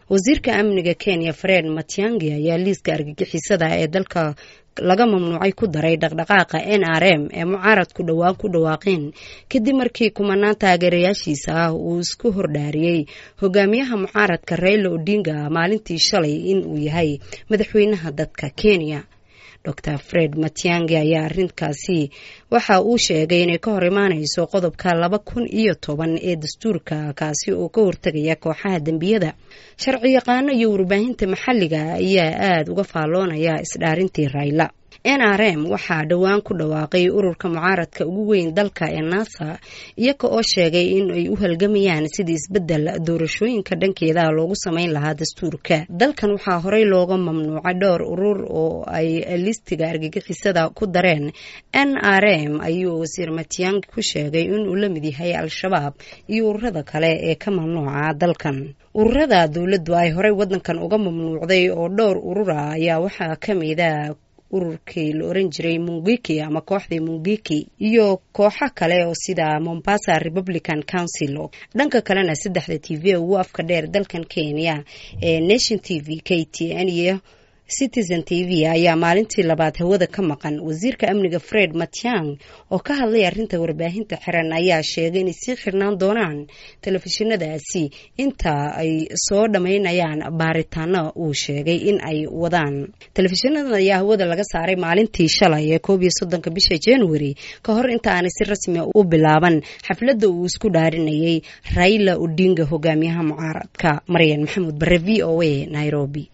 wasiirka amniga Kenya Fred Matiang'i ayaa liiska argagixisada ee dalka laga mamnuucay ku daray dhaqdhaqaaqa NRM ee mucaaradku dhawaan ku dhawaaqeen kadib markii kumanaan taageerayaashiisa uu isku hordhaariyay hogaamiyaha mucaaradka Raila Odinga maalintii shalay in uu yahay madaxweynaha dadka Kenya. Dr. Fred Matiang'i ayaa arrinkaasi waxa uu sheegay inay ka hor imaanayso qodobka 2010 ee dastuurka kaasi oo ka hortagaya kooxaha dambiyada. Sharci yaqaano iyo warbaahinta maxalliga ayaa aad uga faaloonaya isdhaarintii Raila. NRM waxaa dhawaan ku dhawaaqay ururka mucaaradka ugu weyn dalka ee NASA iyaga oo sheegay in ay u halgamayaan sidii isbedel doorashooyinka dhankeeda loogu sameyn lahaa dastuurka. Dalkan waxaa horey looga mamnuucay dhowr urur oo ay listiga argagixisada ku dareen. NRM ayuu wasiir Matiang'i ku sheegay in uu la mid yahay Al-Shabaab iyo ururada kale ee ka mamnuuca dalkan. Ururada dawladdu ay horey wadankan uga mamnuucday oo dhowr urur ah ayaa waxaa ka mid ah ururkii la oran jiray Mungiki ama kooxdii Mungiki iyo kooxo kale oo sida Mombasa Republican Council. Dhanka kalena saddexda TV ugu afka dheer dalkan Kenya ee Nation TV, KTN iyo Citizen TV ayaa maalintii labaad hawada ka maqan. Wasiirka amniga Fred Matiang'i oo ka hadlay arrinta warbaahinta xiran ayaa sheegay in si xirnaan doonaan telefishinadaasi inta ay soo dhameynayaan baaritaano uu sheegay in ay wadaan. Telefishinada ayaa hawada laga saaray maalintii shalay ee 31 bisha January ka hor inta aan si rasmi ah u bilaaban xafladda uu isku dhaarinayay Raila Odinga hogaamiyaha mucaaradka. Maryan Maxamuud Bare, VOA, Nairobi.